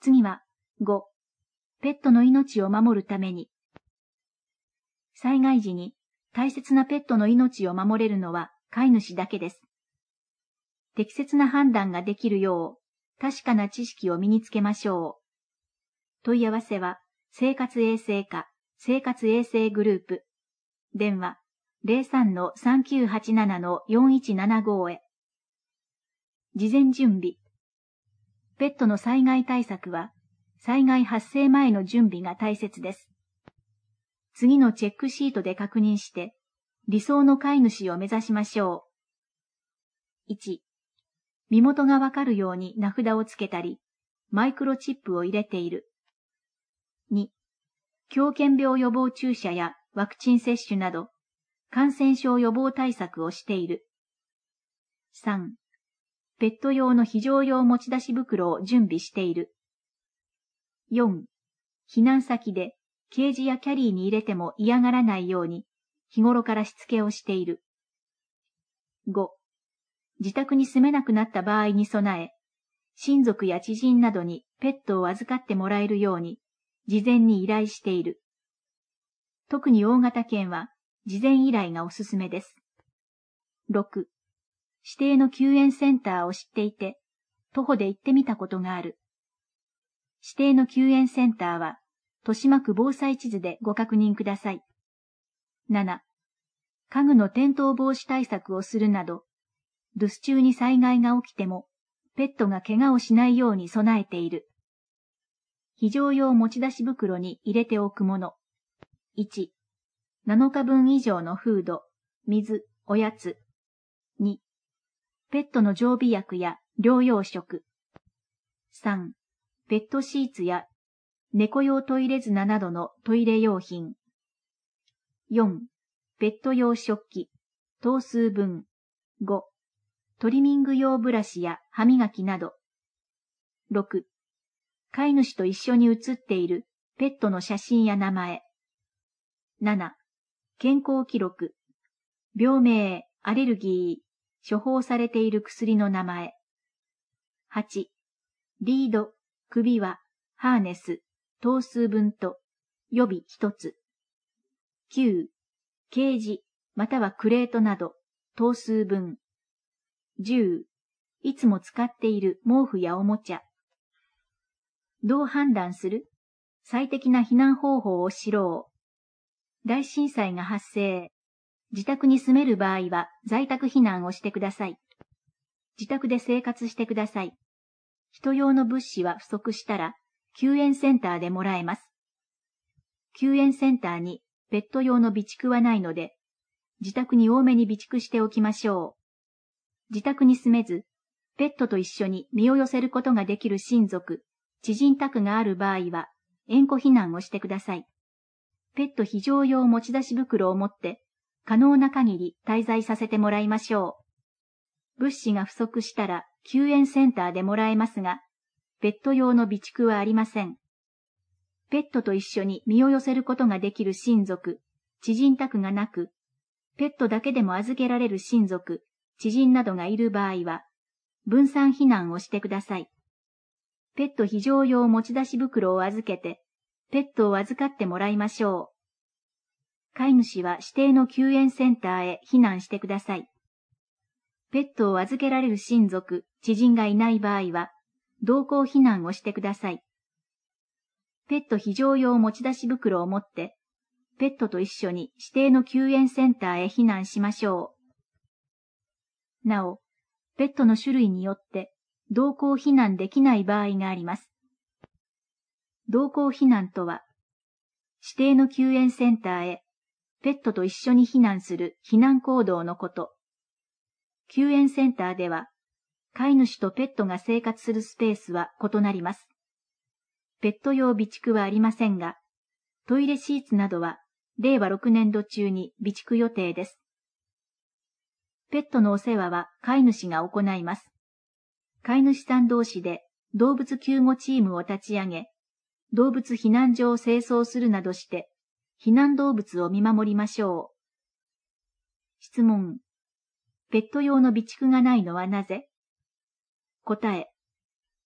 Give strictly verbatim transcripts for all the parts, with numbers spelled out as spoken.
次は、ご、ペットの命を守るために。災害時に大切なペットの命を守れるのは飼い主だけです。適切な判断ができるよう、確かな知識を身につけましょう。問い合わせは、生活衛生課、生活衛生グループ。電話、ゼロさんのさんきゅうはちななのよんいちななごへ。事前準備。ペットの災害対策は、災害発生前の準備が大切です。次のチェックシートで確認して、理想の飼い主を目指しましょう。いち、身元がわかるように名札をつけたり、マイクロチップを入れている。に、狂犬病予防注射やワクチン接種など、感染症予防対策をしている。さん、ペット用の非常用持ち出し袋を準備している。よん、避難先でケージやキャリーに入れても嫌がらないように日頃からしつけをしている。ご、自宅に住めなくなった場合に備え、親族や知人などにペットを預かってもらえるように事前に依頼している。特に大型犬は事前依頼がおすすめです。ろく、指定の救援センターを知っていて、徒歩で行ってみたことがある。指定の救援センターは、豊島区防災地図でご確認ください。なな、家具の転倒防止対策をするなど、留守中に災害が起きても、ペットが怪我をしないように備えている。非常用持ち出し袋に入れておくもの。いち、なのかぶん以上のフード、水、おやつ。に、ペットの常備薬や療養食。さん、ペットシーツや猫用トイレ砂などのトイレ用品。よん、ペット用食器、等数分。ご、トリミング用ブラシや歯磨きなど。ろく、飼い主と一緒に写っているペットの写真や名前。なな、健康記録、病名、アレルギー、処方されている薬の名前。はち、リード、首輪、ハーネス、等数分と予備一つ。きゅう、ケージ、またはクレートなど、等数分。じゅう、いつも使っている毛布やおもちゃ。どう判断する？最適な避難方法を知ろう。大震災が発生。自宅に住める場合は在宅避難をしてください。自宅で生活してください。人用の物資は不足したら救援センターでもらえます。救援センターにペット用の備蓄はないので、自宅に多めに備蓄しておきましょう。自宅に住めず、ペットと一緒に身を寄せることができる親族、知人宅がある場合は、縁故避難をしてください。ペット非常用持ち出し袋を持って、可能な限り滞在させてもらいましょう。物資が不足したら救援センターでもらえますが、ペット用の備蓄はありません。ペットと一緒に身を寄せることができる親族、知人宅がなく、ペットだけでも預けられる親族、知人などがいる場合は、分散避難をしてください。ペット非常用持ち出し袋を預けて、ペットを預かってもらいましょう。飼い主は指定の救援センターへ避難してください。ペットを預けられる親族、知人がいない場合は、同行避難をしてください。ペット非常用持ち出し袋を持って、ペットと一緒に指定の救援センターへ避難しましょう。なお、ペットの種類によって、同行避難できない場合があります。同行避難とは、指定の救援センターへ、ペットと一緒に避難する避難行動のこと。救援センターでは、飼い主とペットが生活するスペースは異なります。ペット用備蓄はありませんが、トイレシーツなどは、れいわろくねんど中に備蓄予定です。ペットのお世話は飼い主が行います。飼い主さん同士で動物救護チームを立ち上げ、動物避難所を清掃するなどして、避難動物を見守りましょう。質問。ペット用の備蓄がないのはなぜ？答え。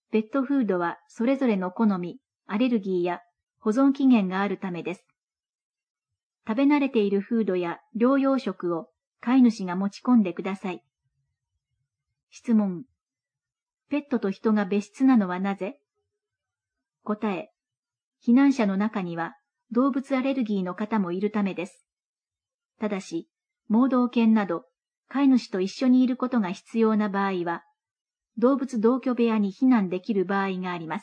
ペットフードはそれぞれの好み、アレルギーや保存期限があるためです。食べ慣れているフードや療養食を飼い主が持ち込んでください。質問。ペットと人が別室なのはなぜ？答え。避難者の中には動物アレルギーの方もいるためです。ただし、盲導犬など飼い主と一緒にいることが必要な場合は、動物同居部屋に避難できる場合があります。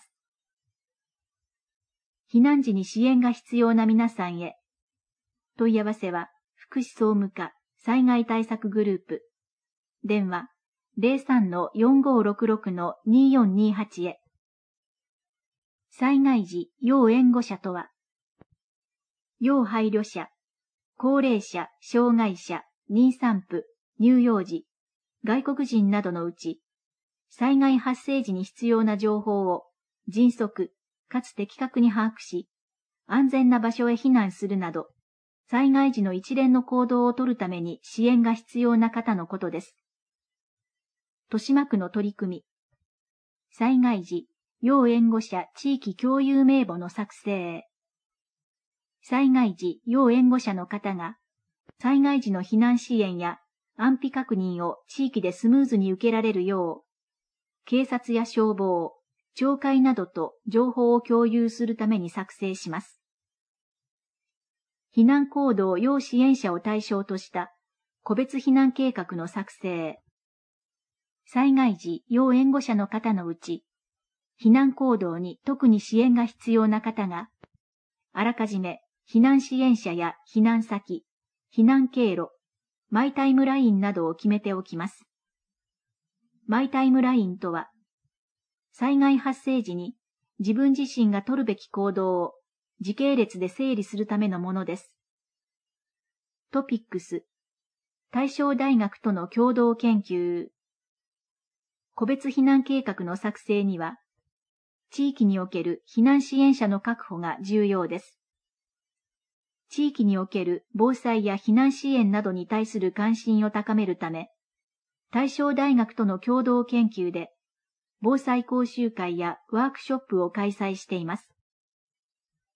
避難時に支援が必要な皆さんへ。問い合わせは、福祉総務課災害対策グループ。電話 ゼロさんのよんごーろくろくのにーよんにーはち へ。災害時要援護者とは、要配慮者、高齢者、障害者、妊産婦、乳幼児、外国人などのうち、災害発生時に必要な情報を迅速かつ的確に把握し、安全な場所へ避難するなど、災害時の一連の行動を取るために支援が必要な方のことです。豊島区の取り組み。災害時、要援護者地域共有名簿の作成。災害時、要援護者の方が、災害時の避難支援や安否確認を地域でスムーズに受けられるよう、警察や消防、町会などと情報を共有するために作成します。避難行動要支援者を対象とした個別避難計画の作成。災害時要援護者の方のうち、避難行動に特に支援が必要な方が、あらかじめ避難支援者や避難先、避難経路、マイタイムラインなどを決めておきます。マイタイムラインとは、災害発生時に自分自身が取るべき行動を時系列で整理するためのものです。トピックス、大正大学との共同研究。個別避難計画の作成には、地域における避難支援者の確保が重要です。地域における防災や避難支援などに対する関心を高めるため、大正大学との共同研究で、防災講習会やワークショップを開催しています。